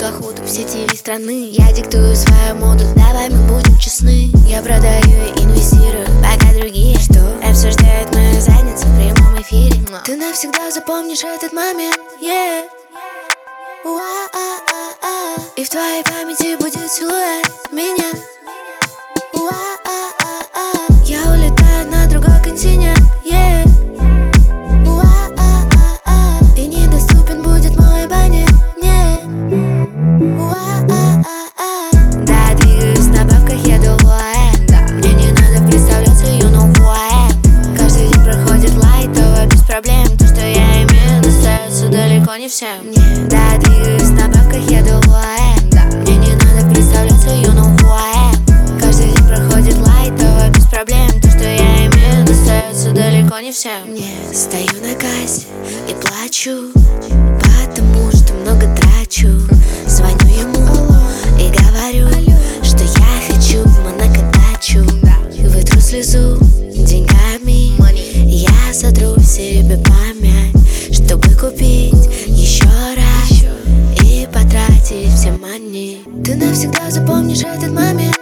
охоту в сети страны. Я диктую свою моду, давай мы будем честны. Я продаю и инвестирую, пока другие что обсуждают мою задницу в прямом эфире. Ты навсегда запомнишь этот момент, yeah. И в твоей памяти будет силуэт меня. Я улетаю на другой континент, yeah. И недоступен будет мой абонент, yeah. Да, двигаюсь на бабках, еду в ОМ. Мне не надо представляться, you know who I am. Каждый день проходит лайтово, без проблем. То, что я имею, достается далеко не всем. Да, двигаюсь на бабках, еду в ОМ. Мне не надо представляться, you know who I am. Каждый день проходит лайтово, без проблем. То, что я имею, достается далеко не всем. Стою на кассе и плачу, потому что много трачу. Звоню ему и говорю, что я хочу в Монако-дачу. Вытру слезу деньгами, я сотру себе память, чтобы купить еще раз и потратить все money. Ты навсегда запомнишь этот момент.